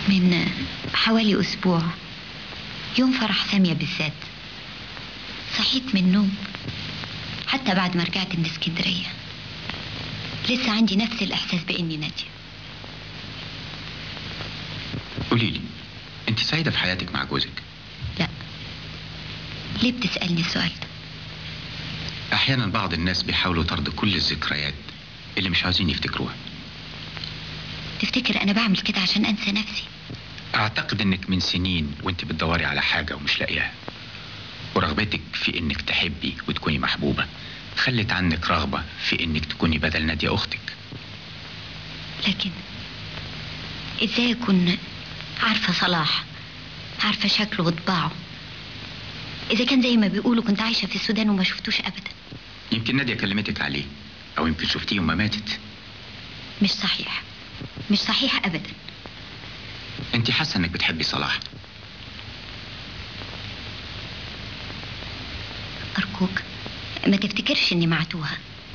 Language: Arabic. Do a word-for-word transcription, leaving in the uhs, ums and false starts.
من حوالي أسبوع، يوم فرح سامية بالذات، صحيت من النوم حتى بعد ما رجعت من اسكندرية لسه عندي نفس الإحساس بإني نادية. قولي لي، أنت سعيدة في حياتك مع جوزك؟ لا. ليه بتسألني السؤال ده؟ أحيانا بعض الناس بيحاولوا طرد كل الذكريات اللي مش عاوزين يفتكروها. تفتكر أنا بعمل كده عشان أنسى نفسي؟ أعتقد إنك من سنين وأنت بتدوري على حاجة ومش لاقياها، ورغبتك في إنك تحبي وتكوني محبوبة خلت عنك رغبة في إنك تكوني بدل نادية أختك. لكن إزاي أكون عارفة صلاح، عارفة شكله وطباعه، إذا كان زي ما بيقولوا كنت عايشة في السودان وما شفتوش أبدا؟ يمكن نادية كلمتك عليه، أو يمكن شفتيه وما ماتت. مش صحيح، مش صحيح أبدا. أنت حاسة إنك بتحبي صلاح؟ أرجوك ما تفتكرش إني معتوهة.